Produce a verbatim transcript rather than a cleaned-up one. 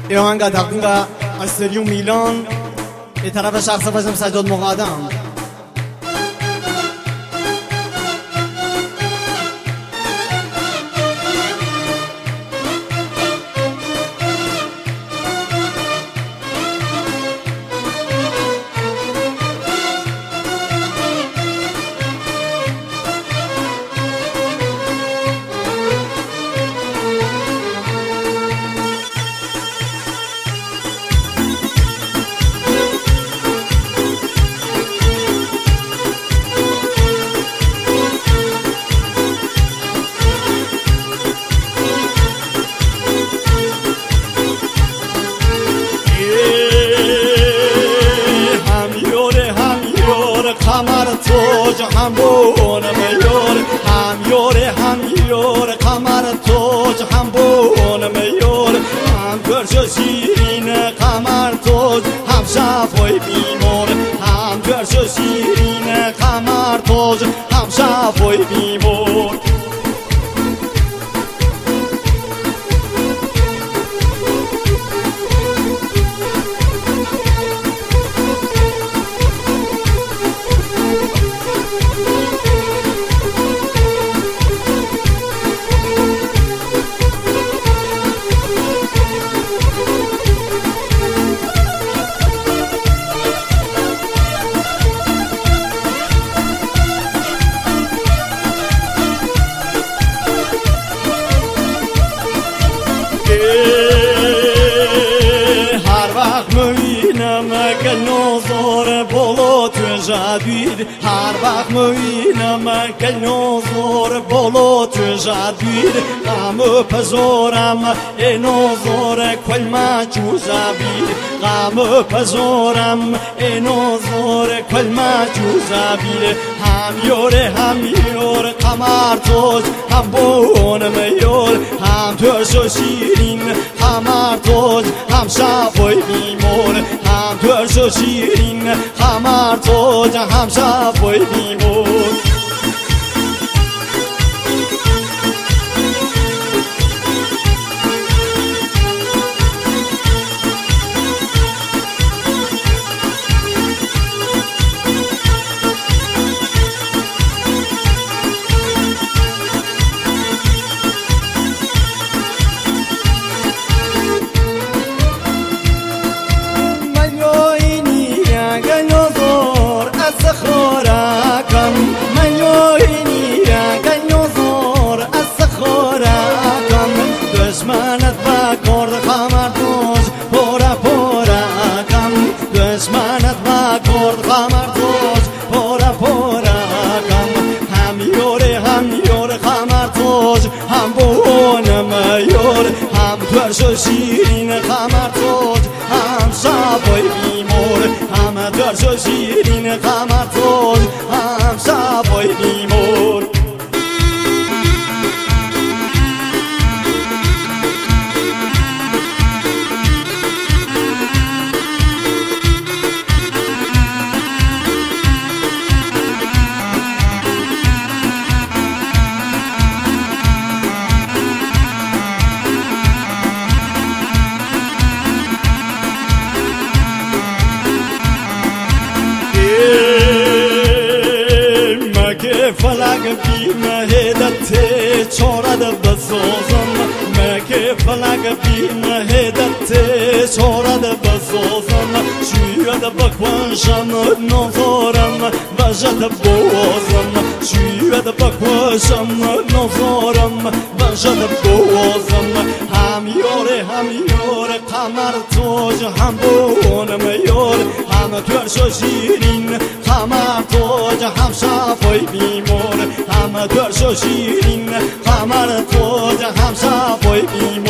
ای آهنگ تقدیم به استریو میلان به طرف شخص فزم سجاد مقدم. قمر تو جهان بونم یار هم یار هم یار قمر تو جهان بونم یار هم گرچه شیرین قمر تو هم شفای بیمار هم گرچه شیرین قمر تو هم شفای بیمار نظر بالا تو جدید هر وقت موینم که نظر بالا تو جدید غم پزارم ای نظر کل مجوزبید غم پزارم ای نظر کل مجوزبید هم یار هم یار قمر توج هم بونم یار هم تو شیرین قمر توج هم شفای بیمار هم تو شیرین قمر توج هم شفای بیمار دشمنت با کرد قمر توج پورا پورا کم دشمنت با کرد قمر توج پورا پورا کم هم یار هم یار قمر توج هم بونم یار هم تو شیرین قمر توج هم شفای بیمار هم تو شیرین قمر توج هم شفای بیمار فلک بی مهدت چارد بسازم مگه فلک بی مهدت چارد بسازم شوید بکوشم نظارم وجد بوازم شوید بکوشم نظارم وجد بوازم هم یار هم یار قمر توج هم بونم یار هم تو شیرین قمر توج هم شفای بیمار هم تو شیرین قمر توج هم شفای بیمار